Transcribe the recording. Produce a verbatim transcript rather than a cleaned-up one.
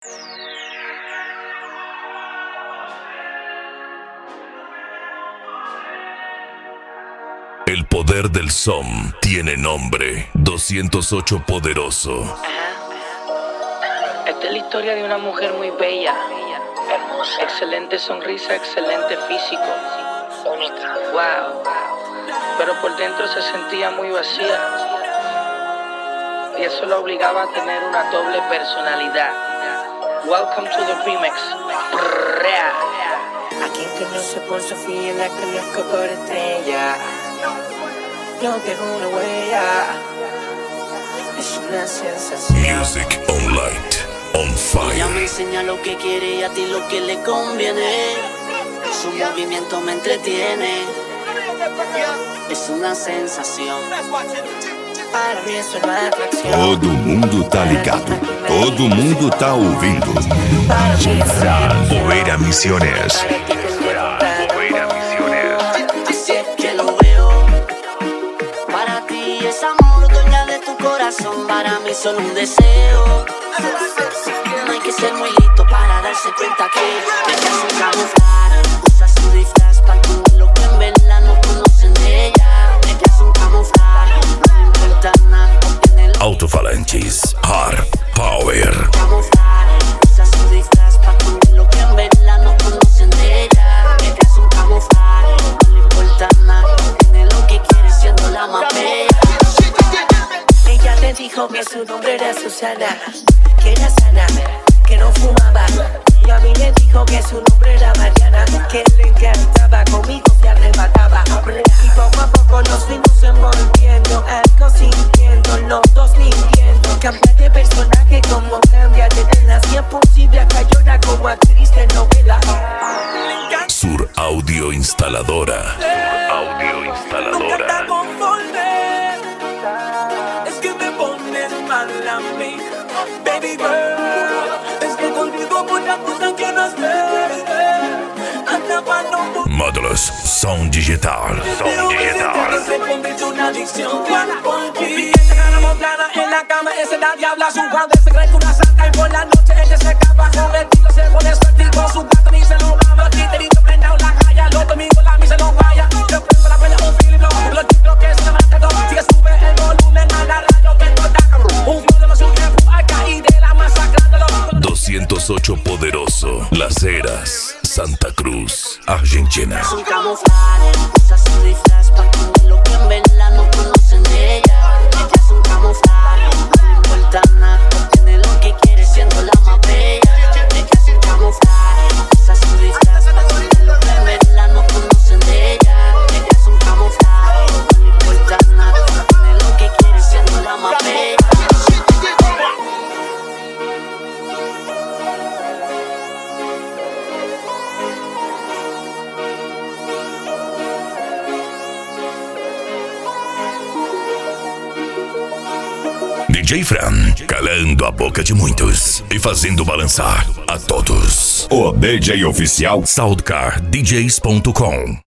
El poder del som tiene nombre. doscientos ocho Poderoso. Ajá. Esta es la historia de una mujer muy bella, hermosa, excelente sonrisa, excelente físico, única. Wow. Pero por dentro se sentía muy vacía. Y eso la obligaba a tener una doble personalidad. Welcome to the remix. A quien conoce por Sofía la conozco por estrella. No dejo una huella. Es una sensación. Music on light, on fire. Ella me enseña lo que quiere y a ti lo que le conviene. Su movimiento me entretiene. Es una sensação. Para mim isso é uma atração. Todo mundo tá ligado. Todo mundo tá ouvindo. Poeira Misiones. Poeira Misiones. Así es que lo veo. Para ti es amor, dueña de tu corazón. Para mí solo un deseo. No hay que ser muy listo para darse cuenta que ella es un camuflaje. Usa su disfraz para cubrir lo que en verdad no conocen de ella. Ella es un camuflaje. No inventa nada, no tiene lo Alto-falantes, hard power. camuflaje. Usa su disfraz para cubrir lo que en verdad no conocen de ella. Ella es un camuflaje. No le importa nada, tiene lo que quiere siendo la más bella. Ella te dijo que su nombre era Susana, que era sana, que no fumaba. Y a mí me dijo que su nombre era Mariana, que le encantaba, conmigo se arrebataba. Y poco a poco nos fuimos envolviendo, algo sintiendo, los dos mintiendo. Cambia de personaje como cambia de velas, y es posible acá llora como actriz de novela. Sur Audio Instaladora. Sur Audio Instaladora. Es que me pones mal a mí, baby girl. Es que te olvido por la cosa que no haces. Andaba no por Módulos Som Digital. Som Digital. se convirtió en una adicción por ti. Ella ganamos plana en la cama, ese la diabla. Su guardia se cree que una santa y por la noche ella se acaba. Con el tiro se pone suerte y con su gato ni se lo mama. Titerito prendado la calle, los domingos la misa no vaya. Yo prendo la pelea con Philip Blow, los chicos que se levantan todo. Sigue sube el volumen a la radio que toca. Un flow de los tiempos acá y de la masacre de los doscientos ocho Poderoso. Las Heras, Santa Cruz, Argentina. Es un camuflaje, usa su disfraz para cubrir lo que en verdad no conocen de ella. Ella es un camuflaje, no le importa nada, tiene lo que quiere siendo la más bella. Ella es un camuflaje, usa su disfraz para cubrir lo que en verdad no conocen de ella. Ella es un camuflaje, no le importa nada, tiene lo que quiere siendo la más bella. D J Fran, calando a boca de muitos e fazendo balançar a todos. O D J oficial soundcar d js ponto com